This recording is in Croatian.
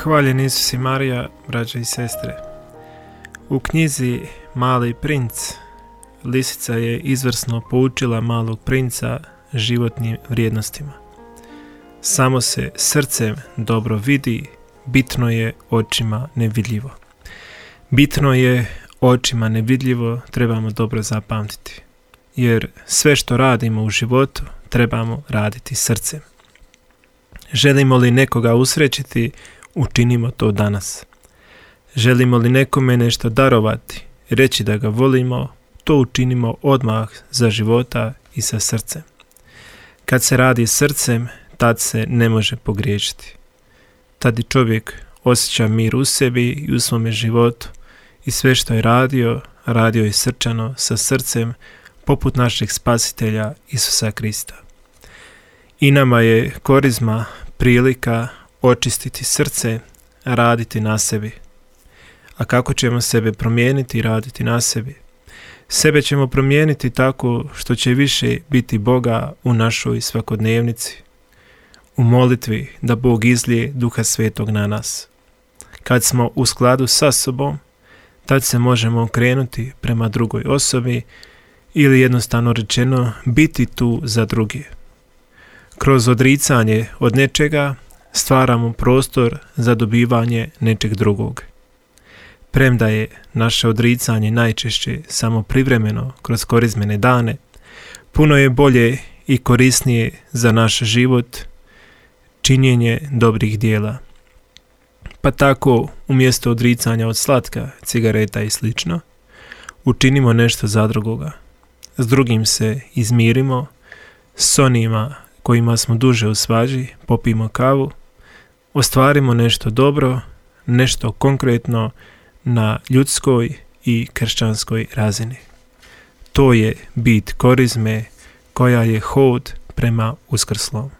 Hvaljen Isus i Marija, braćo i sestre. U knjizi Mali princ, lisica je izvrsno poučila malog princa životnim vrijednostima. Samo se srcem dobro vidi, bitno je očima nevidljivo. Bitno je očima nevidljivo, trebamo dobro zapamtiti. Jer sve što radimo u životu trebamo raditi srcem. Želimo li nekoga usrećiti, učinimo to danas. Želimo li nekome nešto darovati, reći da ga volimo, to učinimo odmah za života i sa srcem. Kad se radi srcem, tad se ne može pogriješiti. Tad i čovjek osjeća mir u sebi i u svome životu i sve što je radio je srčano sa srcem, poput našeg spasitelja Isusa Krista. I nama je korizma prilika očistiti srce, raditi na sebi. A kako ćemo sebe promijeniti i raditi na sebi? Sebe ćemo promijeniti tako što će više biti Boga u našoj svakodnevnici, u molitvi da Bog izlije Duha Svetog na nas. Kad smo u skladu sa sobom, tad se možemo okrenuti prema drugoj osobi ili jednostavno rečeno biti tu za druge. Kroz odricanje od nečega stvaramo prostor za dobivanje nečeg drugog. Premda je naše odricanje najčešće samo privremeno kroz korizmene dane, puno je bolje i korisnije za naš život činjenje dobrih djela. Pa tako, umjesto odricanja od slatka, cigareta i slično, učinimo nešto za drugoga. S drugim se izmirimo, s onima kojima smo duže u svađi, popijmo kavu, ostvarimo nešto dobro, nešto konkretno na ljudskoj i kršćanskoj razini. To je bit korizme koja je hod prema uskrslom.